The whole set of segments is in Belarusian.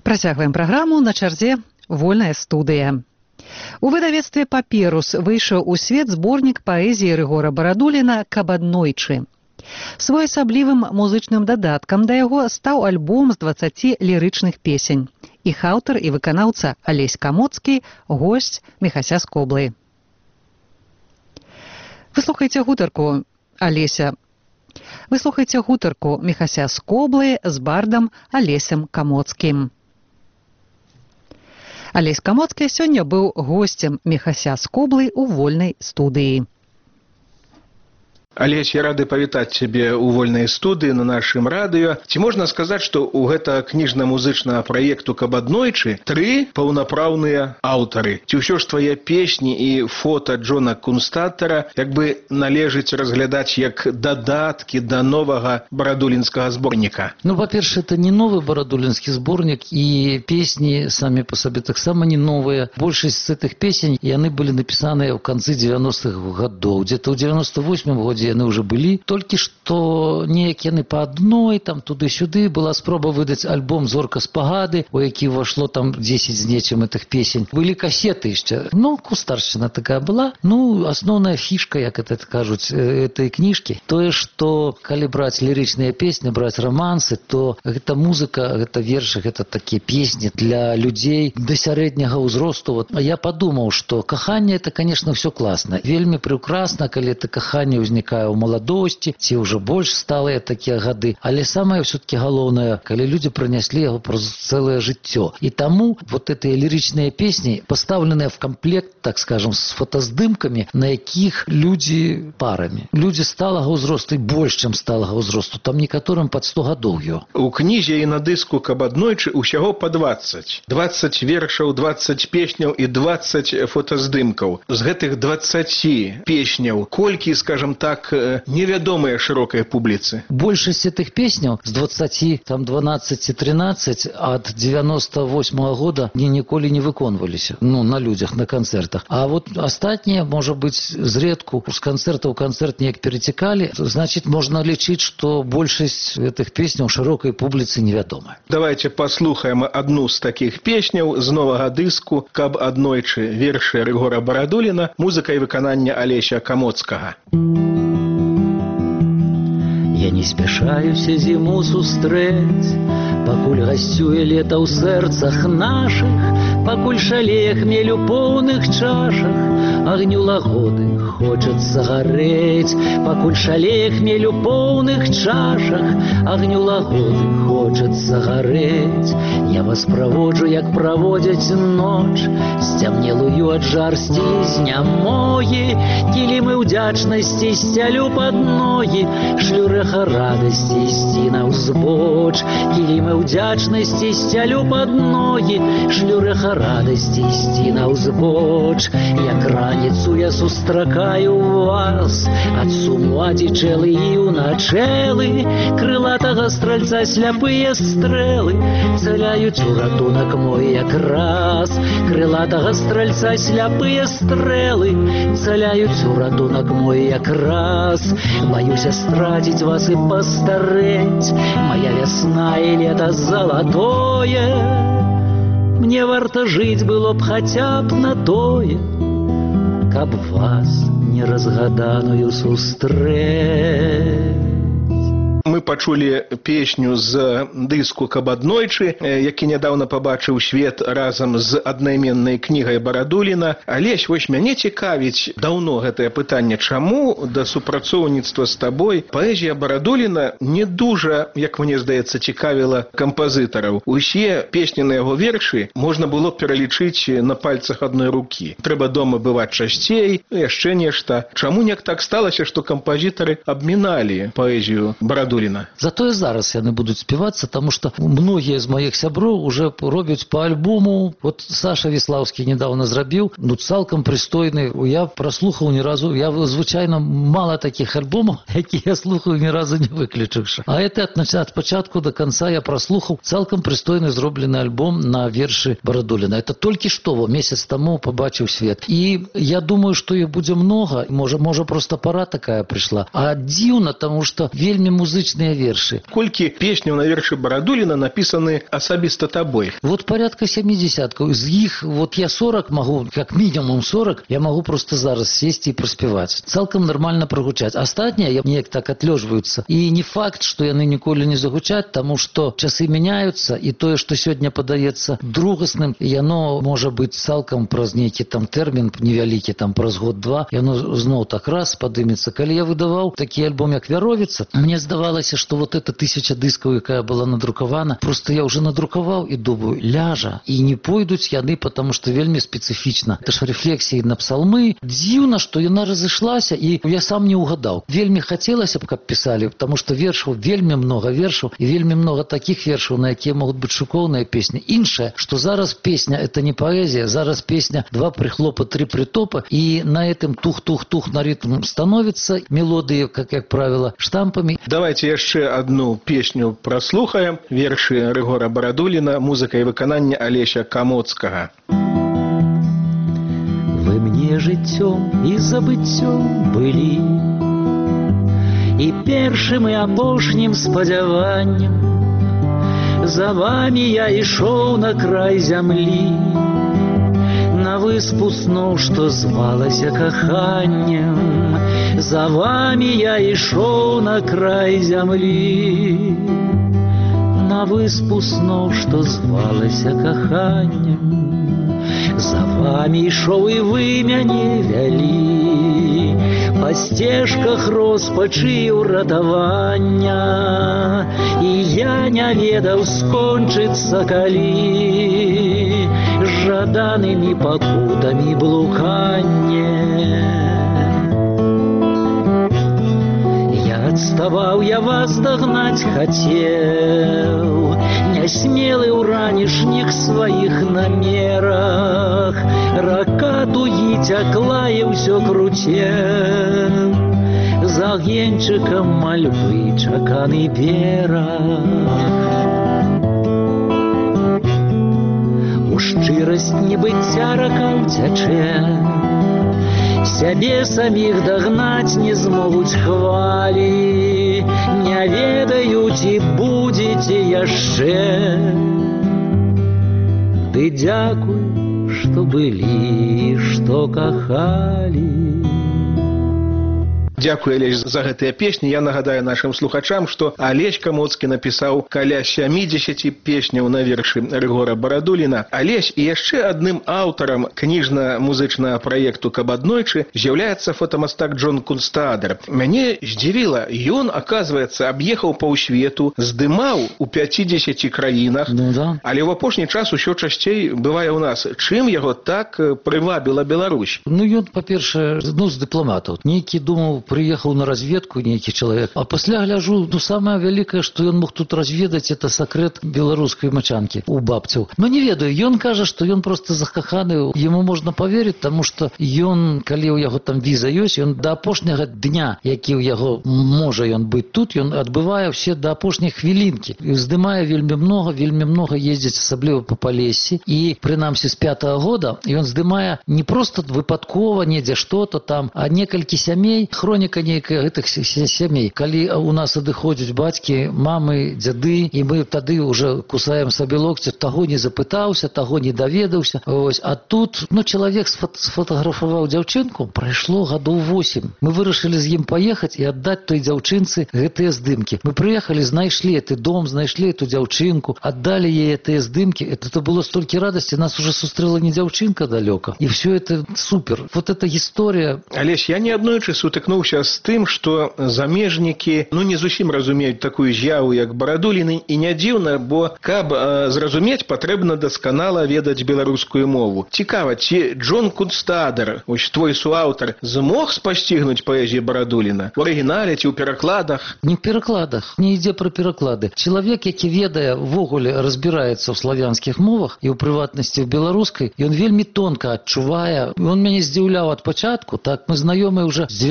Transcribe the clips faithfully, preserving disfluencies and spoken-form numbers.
Працягваем праграму, на чарзе вольная студыя. У выдавецтве «Паперус» выйшаў у свет зборнік паэзіі Рыгора Барадуліна «Каб аднойчы». Своеасаблівым музычным дадаткам да яго стаў альбом з дваццаці лірычных песень. Іх аўтар і выканаўца Алесь Камоцкі, госць Міхася Скоблы. Вы слухаеце гутарку Алеся. Вы слухаеце гутарку Міхася Скоблы з бардам Алесем Камоцкім. Алесь Камоцкі сёння быў госцем Міхася Скоблы ў вольнай студыі. Алесь, я рады павітаць цябе ў вольнай студыі на нашым радыё. Ці можна сказаць, што ў гэта кніжна-музычнага праекту «Каб аднойчы» тры паўнапраўныя аўтары? Ці ўсё ж твае песні і фота Джона Кунстаттера як бы належыць разглядаць як дадаткі да новага барадулінскага зборніка? Ну, па-першае, это не новы барадулінскі зборнік, і песні самі па сабе таксама не новыя. Большасць з гэтых песень, яны былі напісаныя ў канцы дзевяностых гадоў. Дзе-то ў дзевяносто восьмым годзе яны ўжо былі, толькі што неяк яны па адной, там туды-сюды. Была спроба выдаць альбом «Зорка спагады», у які ўвайшло там дзесяць з нечым этих песень. Былі касеты яшчэ. Ну, кустаршчына такая была. Ну, асноўная фішка, як это кажуць, этой кніжкі, тое, што калі браць лірычныя песні, браць романсы, то гэта музыка, гэта вершы, гэта такія песні для людзей да сярэдняга ўзросту. Вот. А я падумаў, што каханне — это, конечно, все класна. Вельмі прекрасна, калі это каханне ўзнікае ў маладосці, ці ўжо больш сталыя такія гады. Але самае ўсё-таки галоўнае, калі людзі пранеслі яго праз цэлае жыццё. І таму вот гэтыя лірычныя песні пастаўленыя в комплект, так скажем, з фотаздымкамі, на якіх людзі парамі. Людзі сталага ўзросту і больш, чым сталага ўзросту. Там некаторым пад сто гадоў ё. У кнізе і на дыску «Каб аднойчы» усяго па дваццаць. дваццаць вершаў, дваццаць песняў і дваццаць фотаздымкаў. З гэтых дваццаці песняў колькі, скажем так, невядомыя шырокай публіцы? Большасць этих песняў з дваццаці, там дванаццаць трынаццаць ад дзевяносто восьмага года не ніколі не выконваліся. Ну, на людзях, на канцэртах. А вот астатнія, можа быць, зредку з канцэрта ў канцэрт неяк перецікалі. Значит, можна лічыць, што большасць этих песняў шырокай публіцы невядомая. Давайте паслухаем адну з такіх песняў з новага дыску «Каб аднойчы», вершы Рыгора Барадуліна, музыка і выкананне Алеся Камоцкага. Я не спяшаюся зіму сустрэць, пакуль гасцюе лета ў сэрцах нашых, пакуль шалее хмель у поўных чашах, агню лагоды хочацца гарэць, пакуль шалее хмель у поўных чашах, агню лагоды хочацца гарэць. Я вас праводжу, як праводзяць ноч, сцямнелую ад жарсці знямогі, кілімы ўдзячнасці сцялю пад ногі, шлю рэха радасці ісці на ўзбоч, кілімы ўдзячнасці сцялю пад ногі, шлю рэха радасці ісці на ўзбоч. Як раніцу я сустракаю вас, ад суму адзічэлы і ўначэлы, крылатага стральца сляпыя стрэлы цэляюць у ратунак мой якраз. Крылатага стральца сляпыя стрэлы цэляюць у ратунак мой якраз. Баюся страціць вас і пастарэць, моя вясна і лета залатое. Мне варта жыць было б хаця б на тое, каб вас неразгаданую сустрэць. Мы пачулі песню з дыску «Каб аднойчы», які нядаўна пабачыў свет разам з аднайменнай кнігай Барадуліна. Алесь, вось мяне цікавіць даўно гэтае пытанне. Чаму да супрацоўніцтва з табой паэзія Барадуліна не дужа, як мне здаецца, цікавіла кампазітараў? Усе песні на яго вершы можна было пералічыць на пальцах адной рукі. Трэба дома бываць часцей, яшчэ нешта. Чаму неяк так сталася, што кампазітары абміналі паэзію Барадуліна? Затое зараз яны будуць спевацца, таму што многія з маіх сяброў уже робяць по альбому. Вот Саша Віслаўскі недавно зрабіў, ну, цалкам прыстойны. Я праслухаў ні разу, я звычайна мала такіх альбомаў, які я слухаю ні разу не выключыўшы. А это ад, ад пачатку до конца я праслухаў цалкам прыстойны зроблены альбом на вершы Барадуліна. Это толькі што во месяц таму пабачыў свет. І я думаю, што іх будзе многа, можа, можа просто пора такая прыйшла. А дзіўна, таму што вельмі музыка музычныя вершы. Колькі песняў на вершы Барадуліна напісаны асабіста табой? Вот порядка семидесяткаў. Из іх вот я сорок могу, как минимум сорок, я могу просто зараз сесть и проспевать. Цалкам нормально прогучаць. Астатнія я неяк так отлежваюцца. И не факт, что яны ніколі не загучаць, тому что часы меняются, и тое, что сегодня подаецца другасным, яно можа быць цалкам праз нейкі там тэрмін невялікі, там праз год-два, яно зноў так раз падымецца. Калі я выдаваў такі альбом, як «Вяровіца», мне здавалася, что вот эта тысяча дыскаў, якая была надрукавана, просто я уже надрукаваў и думаю, ляжа, и не пойдуць яны, потому что вельмі специфічна. Это ж рефлексии на псалмы. Дзіўна, что яна разышлася, и я сам не угадал. Вельмі хотелось, каб писали, потому что вершаў вельмі много вершаў, и вельмі много таких вершаў, на якія могут быть шукоўныя песни. Іншае, что зараз песня это не поэзия, зараз песня два прихлопа, три притопа, и на этом тух-тух-тух на ритм становится мелодии, как, как правило, штампами. Давайте яшчэ одну песню прослухаем. Вершы Рыгора Барадуліна, музыка и выкананне Алеся Камоцкага. Вы мне жыццём і забыццём былі, і першым і апошнім спадзяваннем. За вами я ішоў на край зямлі, на выспу сноў, што звалася каханнем. За вами я ішоў на край зямлі, на выспу сноў, што звалася каханнем. За вами ішоў і вы мяне вялі, па сцежках роспачы ўратавання, і я не ведаў скончыцца калі жаданымі пакутамі блуканне. Отставал я вас догнать хотел, несмелый у ранешних своих намерах. Рака туі тякла и все крутел, за генчиком мольбы чаканы бераг. У шчырасць небыцця рака ўцячэ, сябе самих догнать не змогуць хвалі, не ведаюць і будзеце яшчэ. Ды дзякуй, што былі, што кахалі. Дякую, Алесь, за гэтыя песні. Я нагадаю нашим слухачам, што Алесь Камоцкі напісаў каля сямідзесяці песняў на вершы Рыгора Барадуліна. Алесь і яшчэ адным аўтарам кніжна-музычнага праекту «Кабаднойчы» з'яўляецца фотамастак Джон Кунстаадер. Мяне здзівіла, ён, аказваецца, аб'ехаў паўсвету, здымаў у пяцідзесяці краінах, ну, да. Але ў апошні час усё часцей бывае ў нас. Чым яго так прывабіла Беларусь? Ну, ён, па-першае, ну, з дыпламатаў. Нейкі думаў, приехал на разведку некий человек, а после гляжу, ну, самое великое, что он мог тут разведать, это секрет белорусской мочанки у бабцев. Но не ведаю, он кажа, что он просто закаханы, ему можно поверить, потому что он, коли у яго там виза есть, он до апошняга дня, які у яго може он быть тут, он отбывае все до апошняй хвилинки. Здымае вельмі много, вельмі много ездить, особливо по Полессі. И принамсі с пятого года, и он здымае не просто выпадково, недзе что-то там, а некалькі сямей, хроніка нейкая гэтых сямей. Калі у нас адыходзяць бацькі, мамы, дзяды, і мы тады уже кусаем сабе локці, таго не запытаўся, таго не даведаўся. Ось. А тут, ну, чалавек сфотаграфаваў дзяўчынку, прайшло гадоў восемь. Мы вырашылі з ім паехаць і аддаць той дзяўчынцы гэтыя здымкі. Мы прыехалі, знайшлі гэты дом, знайшлі эту дзяўчынку, аддалі ей гэтыя здымкі. Это было столькі радасці, нас уже сустрэла не дзяўчынка далёка. І все это супер. Вот эта гісторыя. Алесь, я не аднойчы сутыкнуўся з тым, што замежнікі, ну, не зусім разумеюць такую з'яву, як Барадулін, і не дзіўна, бо каб э, зразумець, патрэбна дасканала ведаць беларускую мову. Цікава, ці Джон Кунстаадер, ось твой суаўтар, змог спасцігнуць паэзію Барадуліна? У арыгінале ці ў перакладах? Не ў перакладах, не ідзе пра пераклады. Чалавек, які ведае, ввогуле разбіраецца ў славянскіх мовах і ў прыватнасці ў беларускай, ён вельмі тонка адчувае. Он мяне здзіўляў ад пачатку, так, мы знаёмыя ўжо з девяносто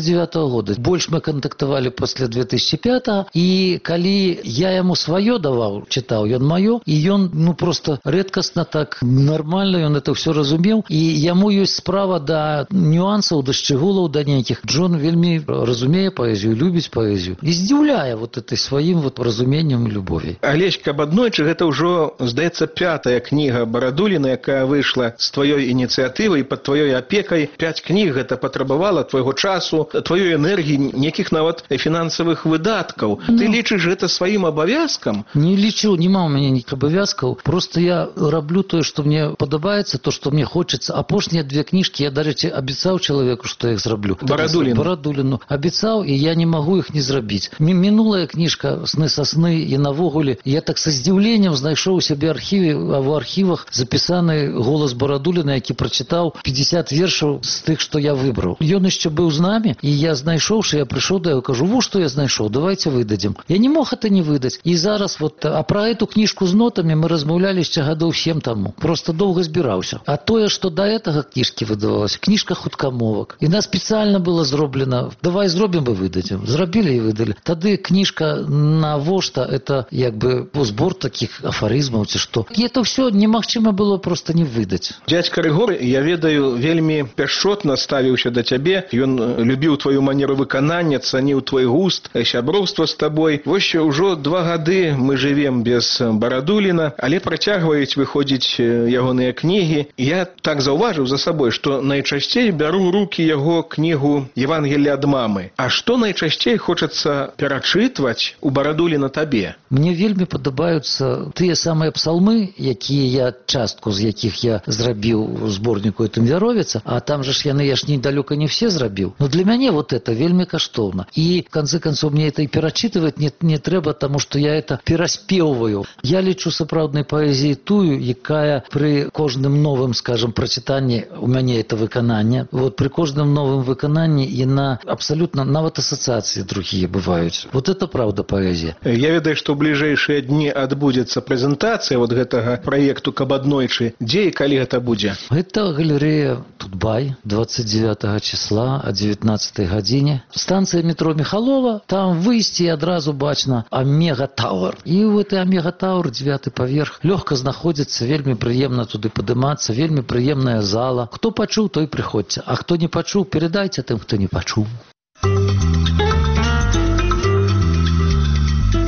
девятого года. Больше мы контактовали после две тысячи пятого. И коли я ему свое давал, читал, он мое, и он, ну, просто редкостно так нормально, он это все разумел. И ему есть справа до нюансов, до щегулов, до неких. Джон вельми разумея поэзию, любит поэзию. И здивляя вот этой своим вот разумением и любовью. Алесь Кабаднойчы, это уже, здаецца, пятая книга Барадуліна, якая вышла с твоей инициативой, под твоей опекой. Пять книг это потребовало твоего часу, твоей энергии, неких нават финансовых выдатков. Ну, ты лічыш это своим обовязком? Не лічу, нема у меня никаких обовязков. Просто я раблю то, что мне подобается, то, что мне хочется. А пошние две книжки я даже обещал человеку, что я их зроблю. Барадуліну. Барадуліну. Обещал, и я не могу их не зробить. Минулая книжка «Сны сосны» и «Навогуле». Я так со здивлением знайшов у себе архиве, а в архивах записаны голос Барадуліна, який прочитал пятьдесят вершаў з тых, что я выбрал. Ён еще был с нами, и я знайшов, что я пришел до его, кажу, вот что я знайшов, давайте выдадим. Я не мог это не выдать. И зараз вот, а про эту книжку с нотами мы размовляли еще годов семь тому. Просто долго збирался. А то, что до этого книжки выдавалось, книжка хуткамовок. И нас специально было зроблено, давай зробим и выдадим. Зробили и выдали. Тады книжка на вошта, это як бы збор таких афоризмов, ці что. И это все немагчыма было просто не выдать. Дядька Рыгор, я ведаю, вельми пяшчотна ставіўся да цябе. Ён любіў твою манеру выканання, цаніў твой густ, сяброўства з табой. Вось ужо два гады мы живем без Барадуліна, але працягваюць выходзіць ягоныя кнігі. Я так заўважыў за сабой, што найчасцей бяру ў рукі яго кнігу «Евангелие ад мамы». А што найчасцей хочацца перачытваць у Барадуліна табе? Мне вельмі падабаюцца тыя самыя псалмы, якія я, частку з якіх я зрабіў у зборніку «Этым вяровіца», а там же ж яны, я ж недалёка не все зрабіў. Но для мяне вот это вельмі каштоўна. И в конце концов мне это и перачитывать не, не трэба, потому что я это пераспеваю. Я лічу сапраўднай паэзіяй тую, якая при кожным новым, скажем, прочитании, у мяне это выкананне, вот при кожным новым выкананні яна абсолютно, нават ассоциации другие бывают. Вот это правда поэзия. Я ведаю, что в ближайшие дни отбудется презентация вот гэтага проекту Кабаднойчы. Где и калі это будет? Это галерея Тутбай, двадцать девятого числа о девятнадцатой гадзіне. Станция метро Михалова, там выйсці адразу бачна Омега Тауэр. И в этой Омега Тауэр, девятый поверх, легко находится, вельмі приемно туды подниматься, вельмі приемная зала. Кто пачуў, той приходьте, а кто не пачуў, передайте тем, кто не пачуў.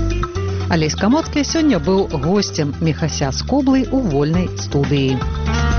Алесь Камоцкі сёння быў госцем Міхася з Коблы ў вольнай студыі.